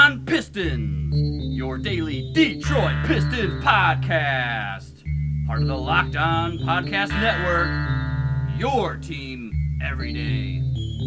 On Pistons, your daily Detroit Pistons podcast. Part of the Locked On Podcast Network, your team every day.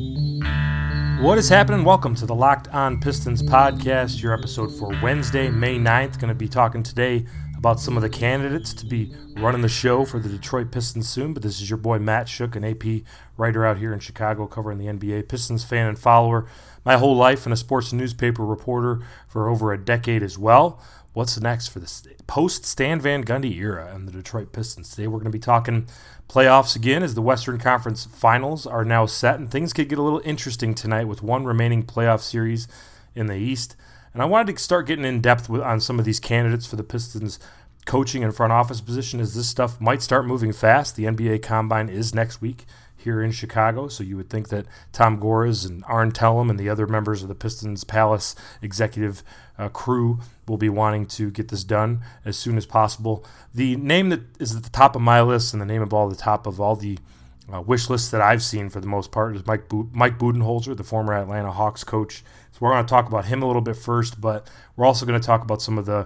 What is happening? Welcome to the Locked On Pistons podcast, your episode for Wednesday, May 9th. Going to be talking today about some of the candidates to be running the show for the Detroit Pistons soon, but this is your boy Matt Shook, an AP writer out here in Chicago covering the NBA, Pistons fan and follower my whole life, and a sports newspaper reporter for over a decade as well. What's next for the post-Stan Van Gundy era and the Detroit Pistons? Today we're going to be talking playoffs again as the Western Conference Finals are now set, and things could get a little interesting tonight with one remaining playoff series in the East. And I wanted to start getting in depth on some of these candidates for the Pistons coaching and front office position, as this stuff might start moving fast. The NBA Combine is next week here in Chicago, so you would think that Tom Gores and Arn Tellem and the other members of the Pistons Palace executive crew will be wanting to get this done as soon as possible. The name that is at the top of my list and the name of all the wish lists that I've seen for the most part is Mike Budenholzer, the former Atlanta Hawks coach. So we're going to talk about him a little bit first, but we're also going to talk about some of the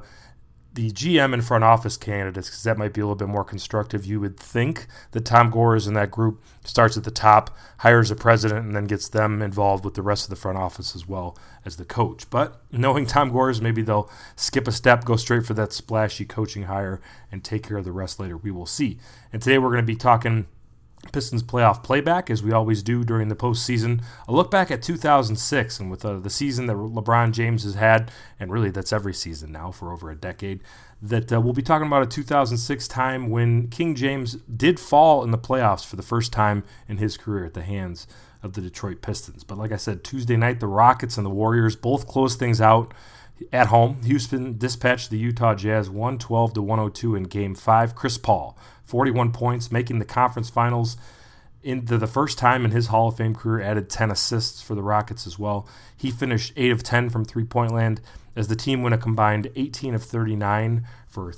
GM and front office candidates, because that might be a little bit more constructive. You would think that Tom Gores and that group starts at the top, hires a president, and then gets them involved with the rest of the front office as well as the coach. But knowing Tom Gores, maybe they'll skip a step, go straight for that splashy coaching hire, and take care of the rest later. We will see. And today we're going to be talking Pistons playoff playback, as we always do during the postseason. A look back at 2006, and with the season that LeBron James has had, and really that's every season now for over a decade, that we'll be talking about a 2006 time when King James did fall in the playoffs for the first time in his career at the hands of the Detroit Pistons. But like I said, Tuesday night, the Rockets and the Warriors both closed things out at home. Houston dispatched the Utah Jazz 112-102 in Game 5. Chris Paul, 41 points, making the conference finals into the first time in his Hall of Fame career, added 10 assists for the Rockets as well. He finished 8 of 10 from three-point land as the team went a combined 18 of 39 for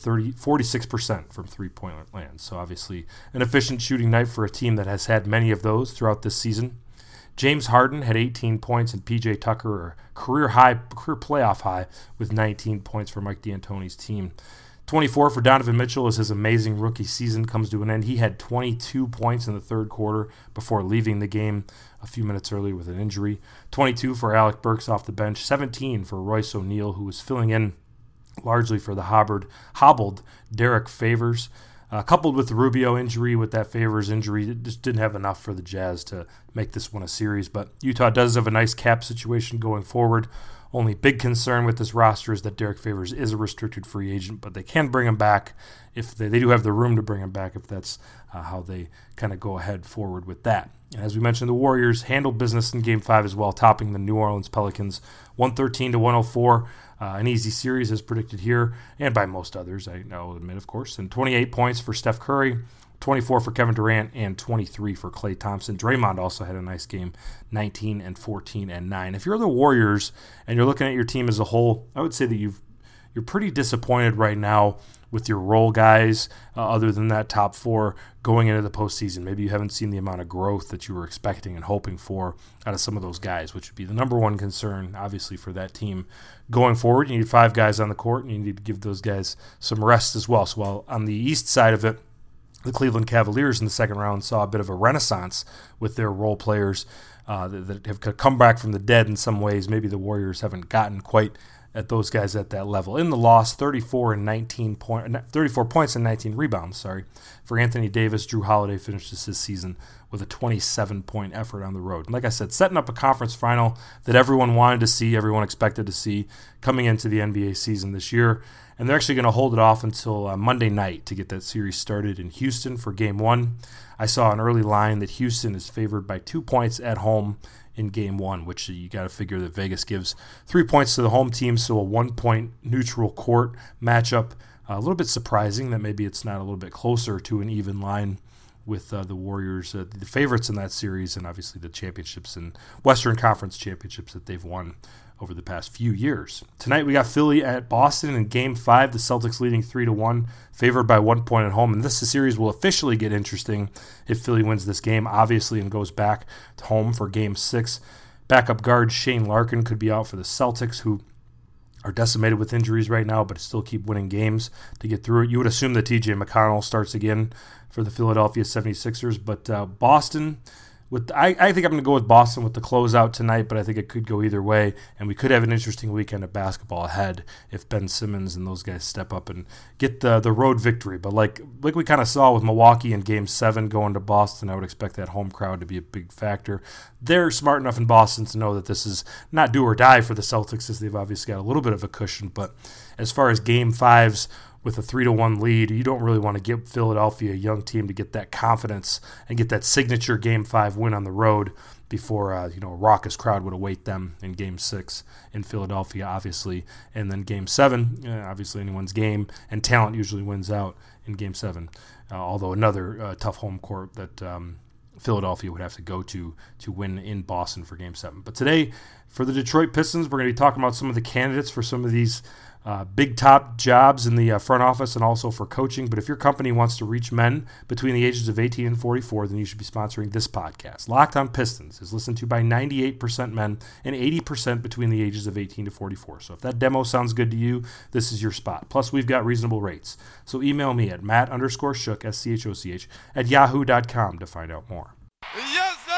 46% from three-point land. So obviously an efficient shooting night for a team that has had many of those throughout this season. James Harden had 18 points, and P.J. Tucker, a career playoff high, with 19 points for Mike D'Antoni's team. 24 for Donovan Mitchell as his amazing rookie season comes to an end. He had 22 points in the third quarter before leaving the game a few minutes earlier with an injury. 22 for Alec Burks off the bench. 17 for Royce O'Neal, who was filling in largely for the hobbled Derek Favors. Coupled with the Rubio injury, with that Favors injury, it just didn't have enough for the Jazz to make this one a series. But Utah does have a nice cap situation going forward. Only big concern with this roster is that Derek Favors is a restricted free agent, but they can bring him back if they do have the room to bring him back if that's how they kind of go ahead forward with that. And as we mentioned, the Warriors handled business in Game 5 as well, topping the New Orleans Pelicans 113-104. An easy series as predicted here, and by most others, I'll admit, of course. And 28 points for Steph Curry, 24 for Kevin Durant, and 23 for Klay Thompson. Draymond also had a nice game, 19 and 14 and 9. If you're the Warriors and you're looking at your team as a whole, I would say that you're pretty disappointed right now with your role guys, other than that top four going into the postseason. Maybe you haven't seen the amount of growth that you were expecting and hoping for out of some of those guys, which would be the number one concern, obviously, for that team going forward. You need 5 guys on the court, and you need to give those guys some rest as well. So while on the east side of it, the Cleveland Cavaliers in the second round saw a bit of a renaissance with their role players that have come back from the dead in some ways. Maybe the Warriors haven't gotten quite at those guys at that level. In the loss, 34 points and 19 rebounds, for Anthony Davis. Drew Holiday finishes his season with a 27-point effort on the road. And like I said, setting up a conference final that everyone wanted to see, everyone expected to see coming into the NBA season this year. And they're actually going to hold it off until Monday night to get that series started in Houston for Game 1. I saw an early line that Houston is favored by 2 points at home in Game 1, which you got to figure that Vegas gives 3 points to the home team, so a 1-point neutral court matchup. A little bit surprising that maybe it's not a little bit closer to an even line with the Warriors, the favorites in that series, and obviously the championships and Western Conference championships that they've won over the past few years. Tonight we got Philly at Boston in Game 5, the Celtics leading 3-1, favored by 1 point at home. And this series will officially get interesting if Philly wins this game, obviously, and goes back to home for Game 6. Backup guard Shane Larkin could be out for the Celtics, who are decimated with injuries right now, but still keep winning games to get through it. You would assume that TJ McConnell starts again for the Philadelphia 76ers, but Boston, I think I'm going to go with Boston with the closeout tonight, but I think it could go either way, and we could have an interesting weekend of basketball ahead if Ben Simmons and those guys step up and get the road victory. But like we kind of saw with Milwaukee in Game 7 going to Boston, I would expect that home crowd to be a big factor. They're smart enough in Boston to know that this is not do or die for the Celtics, as they've obviously got a little bit of a cushion, but as far as Game 5s, with a 3-1 lead, you don't really want to give Philadelphia, a young team, to get that confidence and get that signature Game 5 win on the road before a raucous crowd would await them in Game 6 in Philadelphia, obviously. And then Game 7, obviously anyone's game, and talent usually wins out in Game 7, although another tough home court that Philadelphia would have to go to win in Boston for Game 7. But today, for the Detroit Pistons, we're going to be talking about some of the candidates for some of these big top jobs in the front office and also for coaching. But if your company wants to reach men between the ages of 18 and 44, then you should be sponsoring this podcast. Locked on Pistons is listened to by 98% men and 80% between the ages of 18 to 44. So if that demo sounds good to you, this is your spot. Plus, we've got reasonable rates. So email me at matt_schoch, SCHOCH, at yahoo.com to find out more. Yes, sir!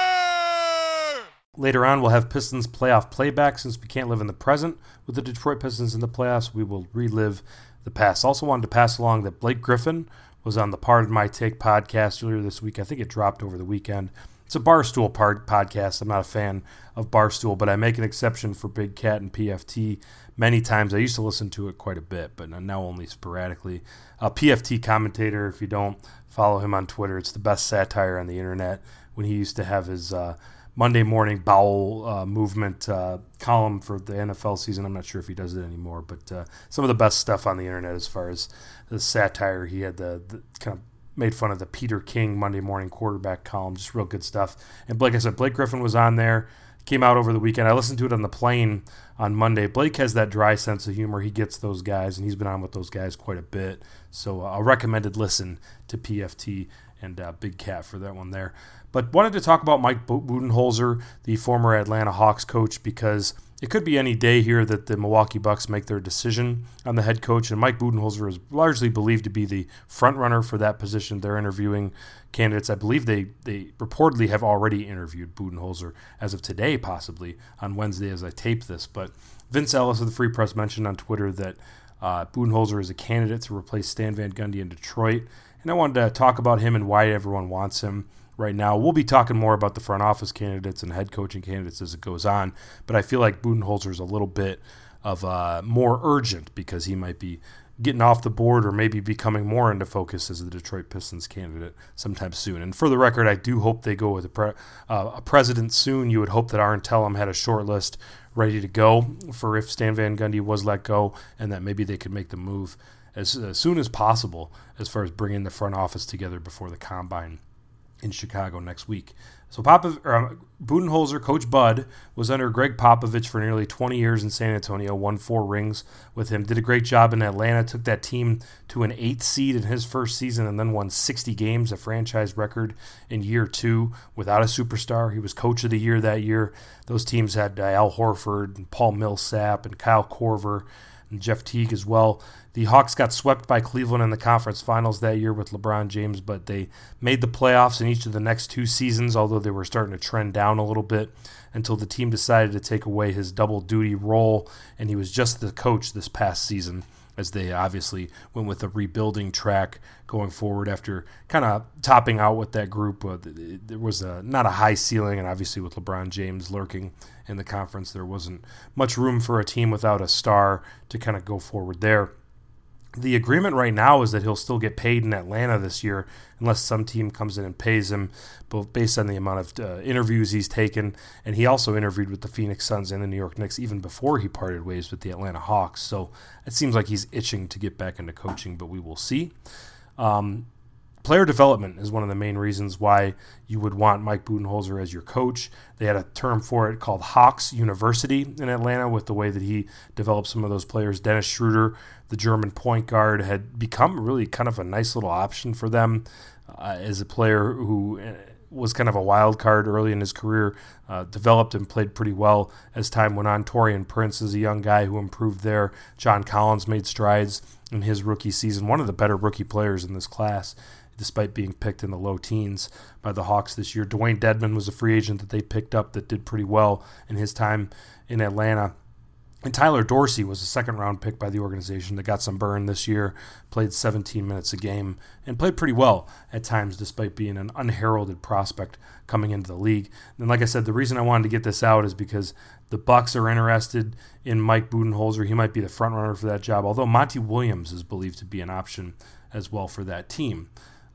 Later on, we'll have Pistons playoff playback. Since we can't live in the present with the Detroit Pistons in the playoffs, we will relive the past. Also wanted to pass along that Blake Griffin was on the Pardon My Take podcast earlier this week. I think it dropped over the weekend. It's a Barstool podcast. I'm not a fan of Barstool, but I make an exception for Big Cat and PFT many times. I used to listen to it quite a bit, but now only sporadically. PFT commentator, if you don't follow him on Twitter, it's the best satire on the internet. When he used to have his Monday morning bowel movement column for the NFL season. I'm not sure if he does it anymore, but some of the best stuff on the internet as far as the satire. He had the kind of made fun of the Peter King Monday morning quarterback column, just real good stuff. And like I said, Blake Griffin was on there, came out over the weekend. I listened to it on the plane on Monday. Blake has that dry sense of humor. He gets those guys, and he's been on with those guys quite a bit. So a recommended listen to PFT and Big Cat for that one there. But wanted to talk about Mike Budenholzer, the former Atlanta Hawks coach, because it could be any day here that the Milwaukee Bucks make their decision on the head coach, and Mike Budenholzer is largely believed to be the front runner for that position. They're interviewing candidates. I believe they reportedly have already interviewed Budenholzer as of today, possibly on Wednesday as I tape this. But Vince Ellis of the Free Press mentioned on Twitter that Budenholzer is a candidate to replace Stan Van Gundy in Detroit, and I wanted to talk about him and why everyone wants him right now. We'll be talking more about the front office candidates and head coaching candidates as it goes on, but I feel like Budenholzer is a little bit of more urgent because he might be getting off the board or maybe becoming more into focus as the Detroit Pistons candidate sometime soon. And for the record, I do hope they go with a president soon. You would hope that Aaron Tellem had a short list ready to go for if Stan Van Gundy was let go, and that maybe they could make the move as soon as possible as far as bringing the front office together before the combine in Chicago next week. So Budenholzer, Coach Bud, was under Greg Popovich for nearly 20 years in San Antonio, won 4 rings with him, did a great job in Atlanta, took that team to an 8th seed in his first season, and then won 60 games, a franchise record in year 2 without a superstar. He was Coach of the Year that year. Those teams had Al Horford and Paul Millsap and Kyle Korver and Jeff Teague as well. The Hawks got swept by Cleveland in the conference finals that year with LeBron James, but they made the playoffs in each of the next 2 seasons, although they were starting to trend down a little bit until the team decided to take away his double-duty role, and he was just the coach this past season as they obviously went with a rebuilding track going forward after kind of topping out with that group. There was not a high ceiling, and obviously with LeBron James lurking in the conference, there wasn't much room for a team without a star to kind of go forward there. The agreement right now is that he'll still get paid in Atlanta this year unless some team comes in and pays him, both based on the amount of interviews he's taken. And he also interviewed with the Phoenix Suns and the New York Knicks even before he parted ways with the Atlanta Hawks. So it seems like he's itching to get back into coaching, but we will see. Player development is one of the main reasons why you would want Mike Budenholzer as your coach. They had a term for it called Hawks University in Atlanta with the way that he developed some of those players. Dennis Schroeder, the German point guard, had become really kind of a nice little option for them as a player who was kind of a wild card early in his career, developed and played pretty well as time went on. Taurean Prince is a young guy who improved there. John Collins made strides in his rookie season, one of the better rookie players in this class, despite being picked in the low teens by the Hawks this year. Dwayne Dedmon was a free agent that they picked up that did pretty well in his time in Atlanta. And Tyler Dorsey was a second-round pick by the organization that got some burn this year, played 17 minutes a game, and played pretty well at times despite being an unheralded prospect coming into the league. And like I said, the reason I wanted to get this out is because the Bucks are interested in Mike Budenholzer. He might be the front-runner for that job, although Monty Williams is believed to be an option as well for that team.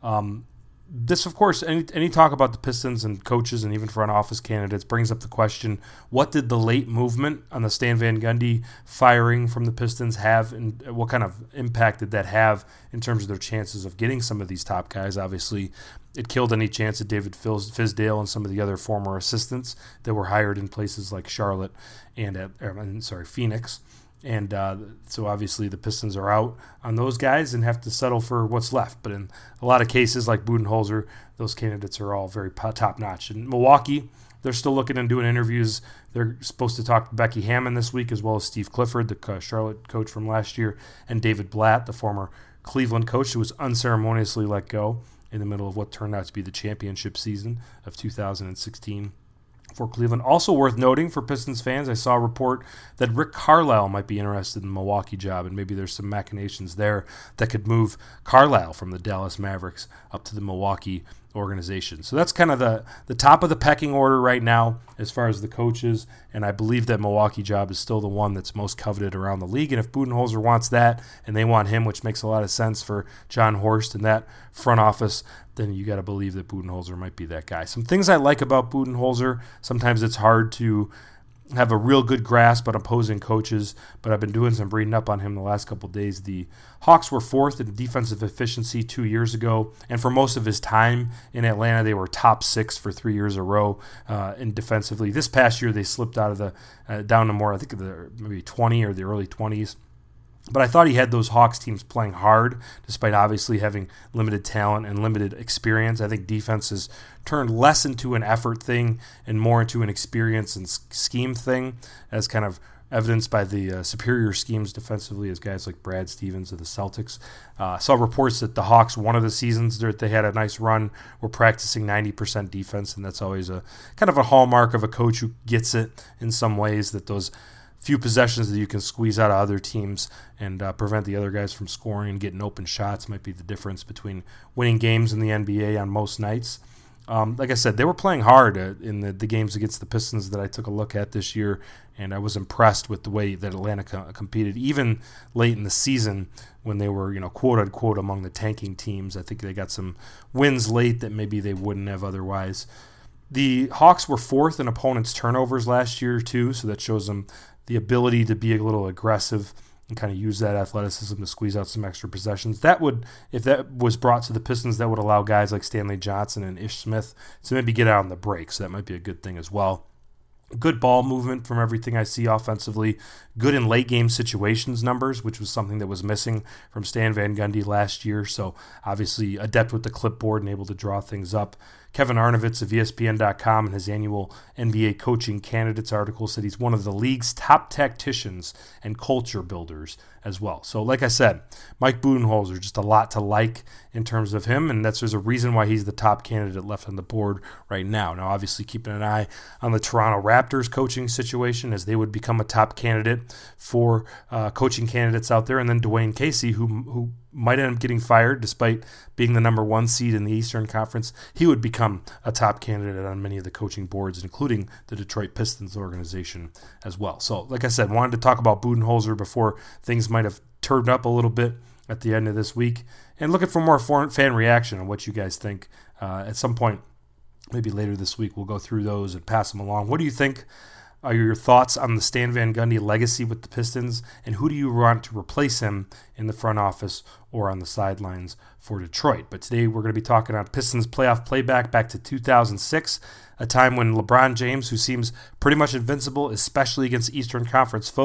This, of course, any talk about the Pistons and coaches and even front office candidates brings up the question, what did the late movement on the Stan Van Gundy firing from the Pistons have, and what kind of impact did that have in terms of their chances of getting some of these top guys? Obviously, it killed any chance of David Fizdale and some of the other former assistants that were hired in places like Charlotte and Phoenix. And so obviously the Pistons are out on those guys and have to settle for what's left. But in a lot of cases like Budenholzer, those candidates are all very top-notch. In Milwaukee, they're still looking and doing interviews. They're supposed to talk to Becky Hammon this week, as well as Steve Clifford, the Charlotte coach from last year, and David Blatt, the former Cleveland coach who was unceremoniously let go in the middle of what turned out to be the championship season of 2016. For Cleveland. Also worth noting for Pistons fans, I saw a report that Rick Carlisle might be interested in the Milwaukee job, and maybe there's some machinations there that could move Carlisle from the Dallas Mavericks up to the Milwaukee organization. So that's kind of the top of the pecking order right now as far as the coaches, and I believe that Milwaukee job is still the one that's most coveted around the league. And if Budenholzer wants that and they want him, which makes a lot of sense for John Horst and that front office, then you got to believe that Budenholzer might be that guy. Some things I like about Budenholzer, sometimes it's hard to have a real good grasp on opposing coaches, but I've been doing some reading up on him the last couple of days. The Hawks were fourth in defensive efficiency 2 years ago, and for most of his time in Atlanta, they were top 6 for 3 years in a row in defensively. This past year, they slipped out of the down to more, I think, maybe 20 or the early 20s. But I thought he had those Hawks teams playing hard, despite obviously having limited talent and limited experience. I think defense has turned less into an effort thing and more into an experience and scheme thing, as kind of evidenced by the superior schemes defensively as guys like Brad Stevens of the Celtics. Saw reports that the Hawks, one of the seasons that they had a nice run, were practicing 90% defense, and that's always a kind of a hallmark of a coach who gets it in some ways, that those few possessions that you can squeeze out of other teams and prevent the other guys from scoring and getting open shots might be the difference between winning games in the NBA on most nights. Like I said, they were playing hard in the games against the Pistons that I took a look at this year, and I was impressed with the way that Atlanta competed, even late in the season when they were, quote-unquote, among the tanking teams. I think they got some wins late that maybe they wouldn't have otherwise. The Hawks were fourth in opponents' turnovers last year, too, so that shows them the ability to be a little aggressive and kind of use that athleticism to squeeze out some extra possessions. That would, if that was brought to the Pistons, that would allow guys like Stanley Johnson and Ish Smith to maybe get out on the break, so that might be a good thing as well. Good ball movement from everything I see offensively. Good in late game situations numbers, which was something that was missing from Stan Van Gundy last year. So obviously adept with the clipboard and able to draw things up. Kevin Arnovitz of ESPN.com in his annual NBA coaching candidates article said he's one of the league's top tacticians and culture builders as well. So like I said, Mike Budenholzer, just a lot to like in terms of him, and there's a reason why he's the top candidate left on the board right now. Now obviously keeping an eye on the Toronto Raptors coaching situation as they would become a top candidate for coaching candidates out there, and then Dwayne Casey, who might end up getting fired despite being the number 1 seed in the Eastern Conference. He would become a top candidate on many of the coaching boards, including the Detroit Pistons organization as well. So, like I said, wanted to talk about Budenholzer before things might have turned up a little bit at the end of this week, and looking for more fan reaction on what you guys think. At some point, maybe later this week, we'll go through those and pass them along. What do you think are your thoughts on the Stan Van Gundy legacy with the Pistons, and who do you want to replace him in the front office or on the sidelines for Detroit? But today we're going to be talking on Pistons playoff playback back to 2006, a time when LeBron James, who seems pretty much invincible, especially against Eastern Conference foes,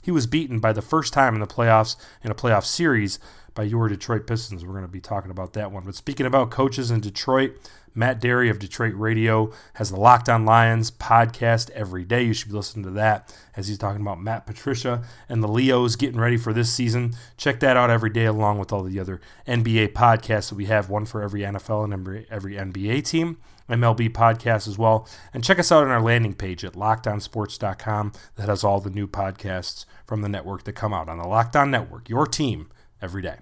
he was beaten by the first time in the playoffs in a playoff series by your Detroit Pistons. We're going to be talking about that one. But speaking about coaches in Detroit, Matt Derry of Detroit Radio has the Locked On Lions podcast every day. You should be listening to that as he's talking about Matt Patricia and the Leos getting ready for this season. Check that out every day along with all the other NBA podcasts that we have, one for every NFL and every NBA team, MLB podcast as well. And check us out on our landing page at LockedOnSports.com that has all the new podcasts from the network that come out on the Locked On Network, your team every day.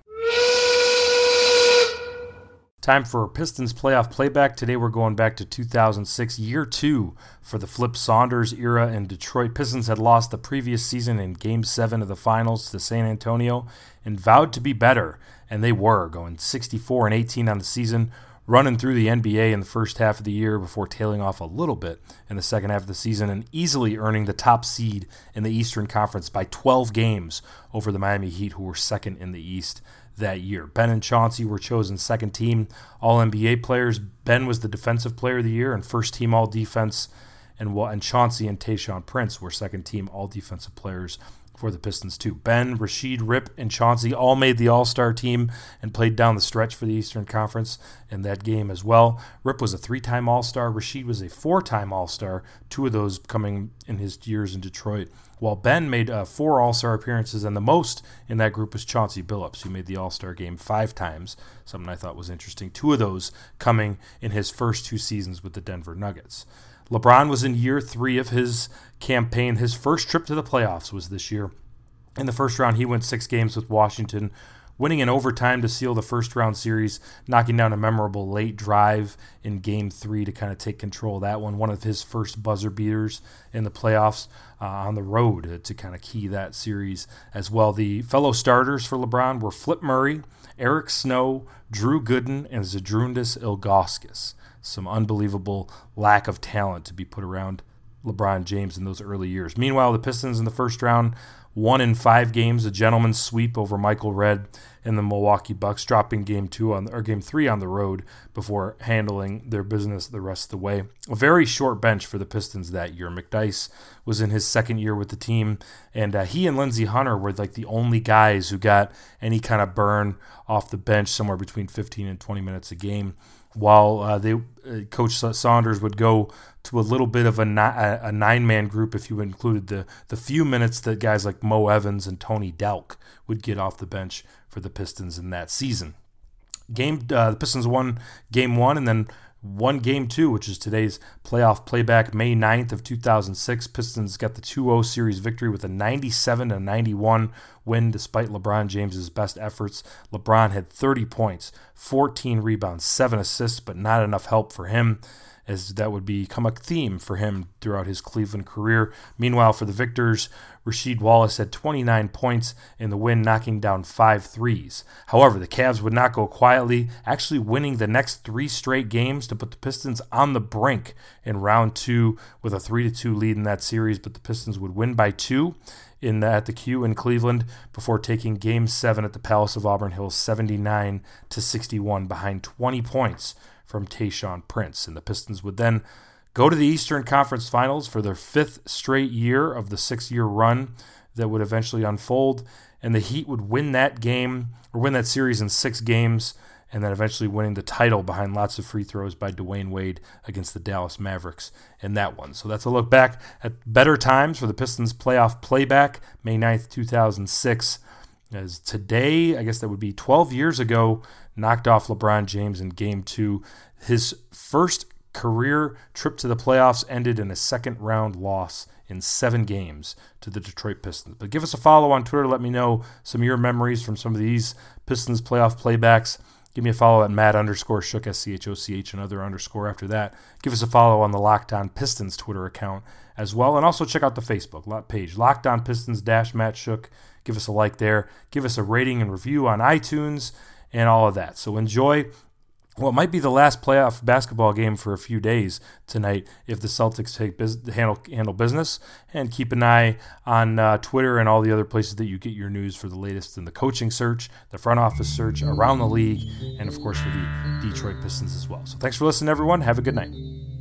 Time for Pistons playoff playback. Today we're going back to 2006, year 2 for the Flip Saunders era in Detroit. Pistons had lost the previous season in Game 7 of the Finals to San Antonio and vowed to be better, and they were, going 64-18 on the season, running through the NBA in the first half of the year before tailing off a little bit in the second half of the season and easily earning the top seed in the Eastern Conference by 12 games over the Miami Heat, who were second in the East that year. Ben and Chauncey were chosen second team All-NBA players. Ben was the defensive player of the year and first team All-Defense, and Chauncey and Tayshaun Prince were second team All-Defensive players for the Pistons too. Ben, Rasheed, Rip, and Chauncey all made the All-Star team and played down the stretch for the Eastern Conference in that game as well. Rip was a 3-time All-Star. Rasheed was a 4-time All-Star, 2 of those coming in his years in Detroit, while Ben made 4 All-Star appearances, and the most in that group was Chauncey Billups, who made the All-Star game 5 times, something I thought was interesting. 2 of those coming in his first 2 seasons with the Denver Nuggets. LeBron was in year 3 of his campaign. His first trip to the playoffs was this year. In the first round, he went 6 games with Washington, winning in overtime to seal the first-round series, knocking down a memorable late drive in Game 3 to kind of take control of that one of his first buzzer beaters in the playoffs on the road to kind of key that series as well. The fellow starters for LeBron were Flip Murray, Eric Snow, Drew Gooden, and Zydrunas Ilgauskas. Some unbelievable lack of talent to be put around LeBron James in those early years. Meanwhile, the Pistons in the first round won in 5 games, a gentleman's sweep over Michael Redd and the Milwaukee Bucks, dropping Game 3 on the road before handling their business the rest of the way. A very short bench for the Pistons that year. McDyess was in his second year with the team, and he and Lindsey Hunter were like the only guys who got any kind of burn off the bench, somewhere between 15 and 20 minutes a game, while Coach Saunders would go to a little bit of a 9-man group if you included the few minutes that guys like Mo Evans and Tony Delk would get off the bench for the Pistons in that season. The Pistons won Game 1 and then won Game 2, which is today's playoff playback, May 9th of 2006. Pistons got the 2-0 series victory with a 97-91 win despite LeBron James's best efforts. LeBron had 30 points, 14 rebounds, 7 assists, but not enough help for him, as that would become a theme for him throughout his Cleveland career. Meanwhile, for the victors, Rasheed Wallace had 29 points in the win, knocking down 5 threes. However, the Cavs would not go quietly, actually winning the next 3 straight games to put the Pistons on the brink in round 2 with a 3-2 lead in that series, but the Pistons would win by 2 at the Q in Cleveland before taking Game 7 at the Palace of Auburn Hills 79-61 behind 20 points from Tayshaun Prince. And the Pistons would then go to the Eastern Conference Finals for their 5th straight year of the 6-year run that would eventually unfold. And the Heat would win that series in 6 games, and then eventually winning the title behind lots of free throws by Dwayne Wade against the Dallas Mavericks in that one. So that's a look back at better times for the Pistons playoff playback, May 9th, 2006. As today, I guess that would be 12 years ago, knocked off LeBron James in Game 2. His first career trip to the playoffs ended in a second-round loss in 7 games to the Detroit Pistons. But give us a follow on Twitter. Let me know some of your memories from some of these Pistons playoff playbacks. Give me a follow at Matt_Schoch, SCHOCH, another underscore after that. Give us a follow on the Locked On Pistons Twitter account as well. And also check out the Facebook page, Locked On Pistons-Matt Schoch. Give us a like there. Give us a rating and review on iTunes and all of that. So enjoy what might be the last playoff basketball game for a few days tonight if the Celtics handle business. And keep an eye on Twitter and all the other places that you get your news for the latest in the coaching search, the front office search around the league, and of course for the Detroit Pistons as well. So thanks for listening, everyone. Have a good night.